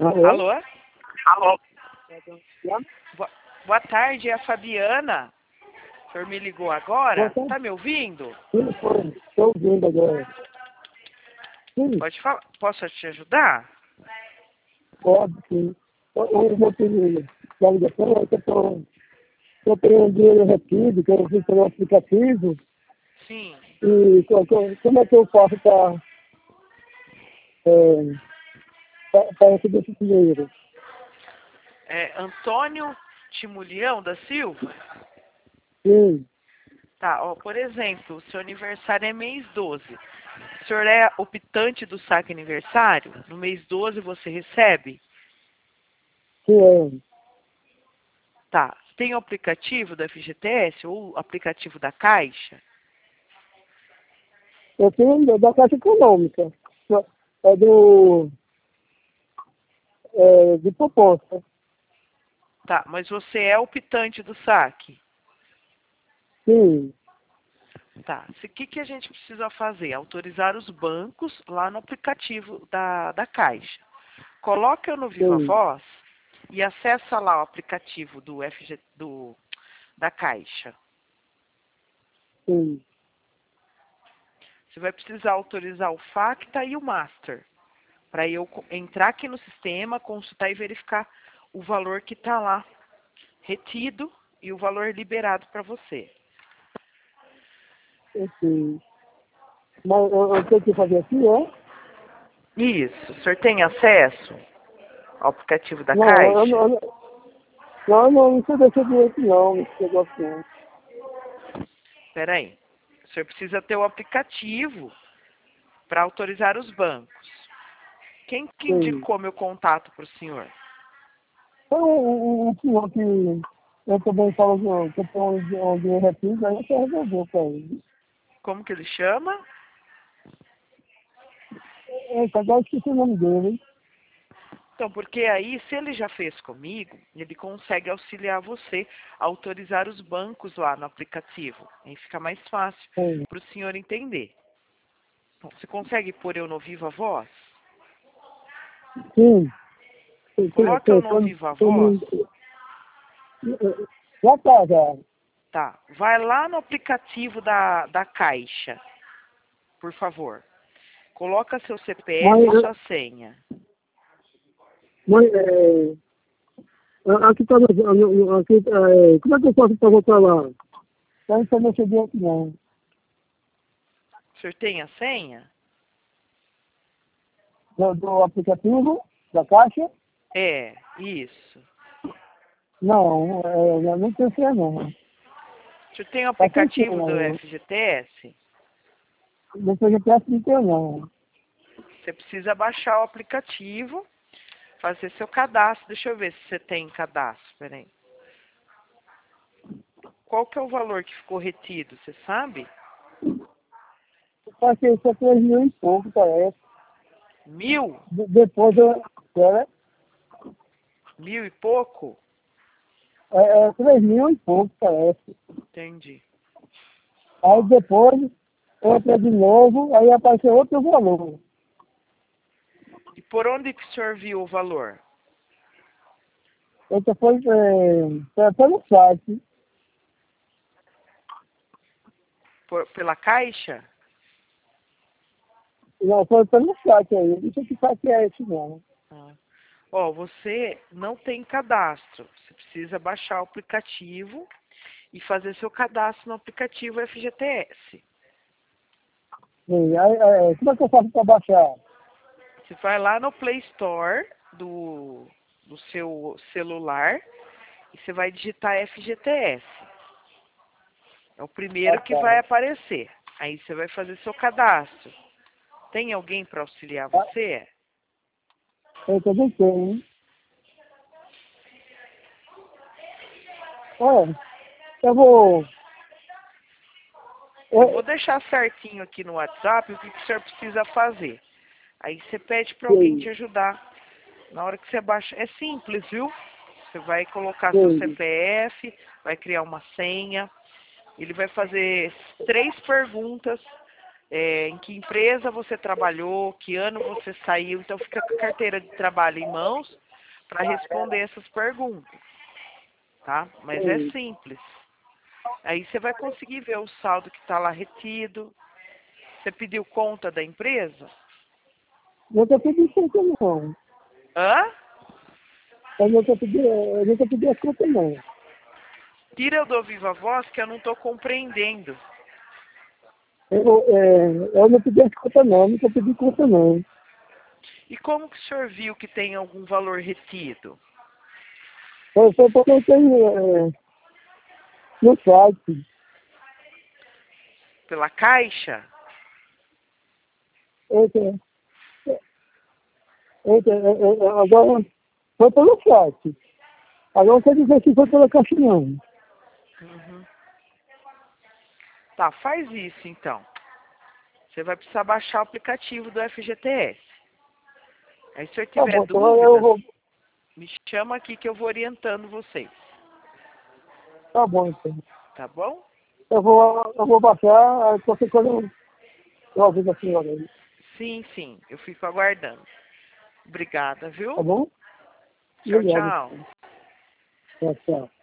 Alô? Alô? Alô? Boa, boa tarde, é a Fabiana. O senhor me ligou agora? Boa tarde. Tá me ouvindo? Estou ouvindo agora. Sim, Pode falar. Posso te ajudar? pode, sim. O motivo da ligação é que eu tenho um dinheiro retido, que eu fiz pelo aplicativo, Sim. e como é que eu faço para receber esse dinheiro? É Antônio Timulião da Silva? Sim, Tá, ó, por exemplo, o seu aniversário é mês 12. O senhor é optante do saque aniversário? No mês 12 você recebe? sim, Tá. Tem o aplicativo da FGTS ou o aplicativo da Caixa? eu tenho da Caixa Econômica, é de proposta. Tá, mas você é optante do saque? Sim, Tá. O que a gente precisa fazer? Autorizar os bancos lá no aplicativo da Caixa. Coloca no Viva sim, Voz e acessa lá o aplicativo da Caixa. sim. Você vai precisar autorizar o FACTA e o Master, para eu entrar aqui no sistema, consultar e verificar o valor que está lá retido e o valor liberado para você. Sim. Mas eu tenho que fazer aqui, é? Isso. O senhor tem acesso ao aplicativo da Não, Caixa? não sei desse direito não, esse negócio não. Espera aí. O senhor precisa ter o aplicativo para autorizar os bancos. Quem que Sim. indicou meu contato para o senhor? Então, um senhor que eu também falo que eu tenho um dinheiro retido, aí você resolveu para ele. Como que ele chama? Agora eu esqueci o nome dele, hein? Então, porque aí, se ele já fez comigo, ele consegue auxiliar você a autorizar os bancos lá no aplicativo. Aí fica mais fácil Sim. para o senhor entender. Bom, você consegue pôr eu no Viva Voz? Sim. Coloca eu no Viva Voz. Já tá, já. Tá. Vai lá no aplicativo da Caixa, por favor. Coloca seu CPF Mas, e sua senha. mas aqui tá, aqui, como é que eu faço para voltar lá? Eu não sei mexer direito não. O senhor tem a senha? Do aplicativo, da Caixa? É, isso. Não, não tem ser não. O senhor tem o Tá sem aplicativo do não. FGTS? Depois eu peço não tem não. Você precisa baixar o aplicativo, fazer seu cadastro. Deixa eu ver se você tem cadastro. Peraí. Qual que é o valor que ficou retido? Você sabe? Eu passei só 3.000 e pouco, parece. 1.000? Depois eu... É, 1.000 e pouco? 3.000 e pouco, parece. Entendi. Aí depois, outra de novo, aí apareceu outro valor. E por onde que o senhor viu o valor? Outra foi pelo site. Pela Caixa? Não, foi pelo site aí. Não sei que site é esse não. Ah. Ó, você não tem cadastro. Você precisa baixar o aplicativo e fazer seu cadastro no aplicativo FGTS. Sim, aí, como é que eu faço para baixar? Você vai lá no Play Store do seu celular e você vai digitar FGTS. É o Ah, primeiro que tá. vai aparecer. Aí você vai fazer seu cadastro. Tem alguém para auxiliar Ah, você? eu também tenho, hein? Olha, eu vou... Eu vou Eu, deixar certinho aqui no WhatsApp o que o senhor precisa fazer. Aí você pede para alguém sei, te ajudar. Na hora que você baixa, é simples, viu? Você vai colocar seu sei. CPF, vai criar uma senha. Ele vai fazer 3 perguntas em que empresa você trabalhou, que ano você saiu. Então fica com a carteira de trabalho em mãos para responder essas perguntas, tá? Mas é simples. Aí você vai conseguir ver o saldo que está lá retido. Você pediu conta da empresa? Nunca pedi conta, não. Hã? Eu nunca pedi a conta, não. Tira do Viva Voz que eu não estou compreendendo. Eu não pedi a conta, não. Nunca pedi conta, não. E como que o senhor viu que tem algum valor retido? Eu só coloquei no site. Pela Caixa? Agora, foi pelo site. Agora não quer dizer que foi pela caixa, não. Uhum. Tá, faz isso então. Você vai precisar baixar o aplicativo do FGTS. Aí se o senhor Tá tiver bom, então eu dúvidas, vou. me chama aqui que eu vou orientando vocês. Tá bom, então. Tá bom? Eu vou baixar, aí qualquer coisa eu aviso a senhora aí. Sim, sim. Eu fico aguardando. Obrigada, Tá viu? bom? Tchau, Obrigado. tchau. Tchau, tchau.